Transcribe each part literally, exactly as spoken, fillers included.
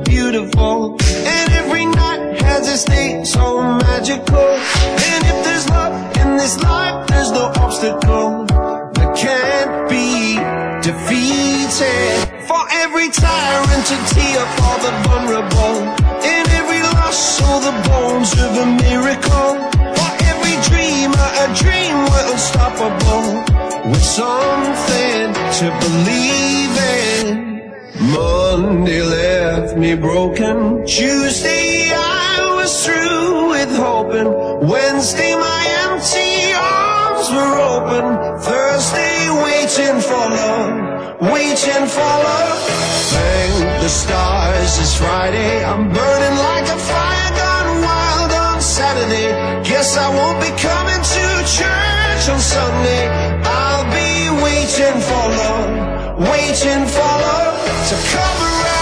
beautiful, and every night has its day so magical. And if there's love in this life, there's no obstacle that can't be defeated. For every tyrant to tear for the vulnerable, in every loss all the bones of a miracle. For every dreamer a dream we're unstoppable, with something to believe in. Monday left me broken, Tuesday I was through with hoping, Wednesday my empty arms were open, Thursday waiting for love, waiting for love. Thank the stars it's Friday, I'm burning like a fire gone wild on Saturday. Guess I won't be coming to church on Sunday. I'll be waiting for love, waiting for love to come around.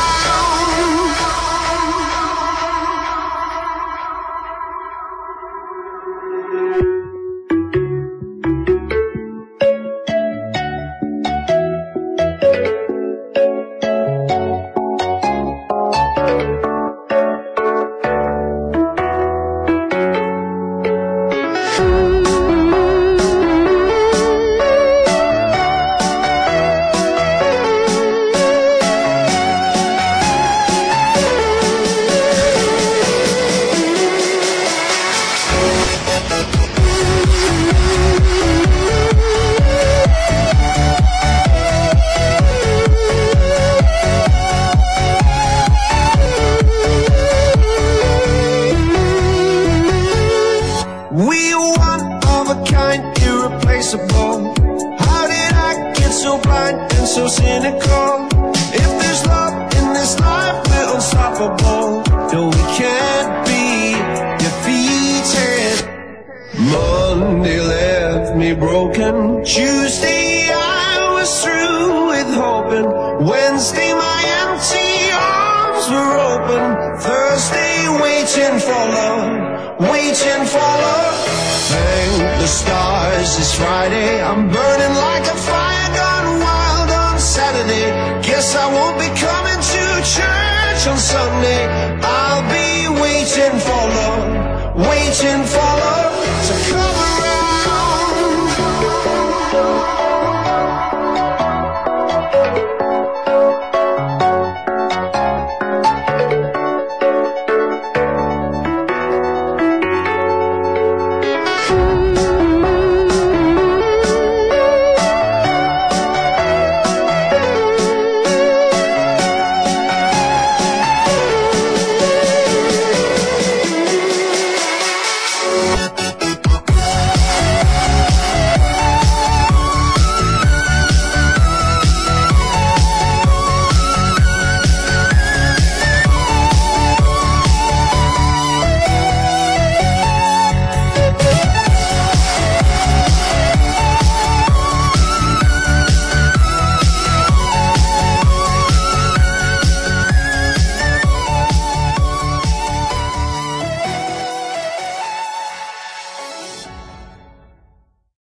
How did I get so blind and so cynical? If there's love in this life, we're unstoppable. No, we can't be defeated. Monday left me broken, Tuesday I was through with hoping, Wednesday my empty arms were open, Thursday waiting for love, waiting for love. Thank the stars it's Friday, I'm burning like a fire gone wild on Saturday. Guess I won't be coming to church on Sunday. I'll be waiting for love, waiting for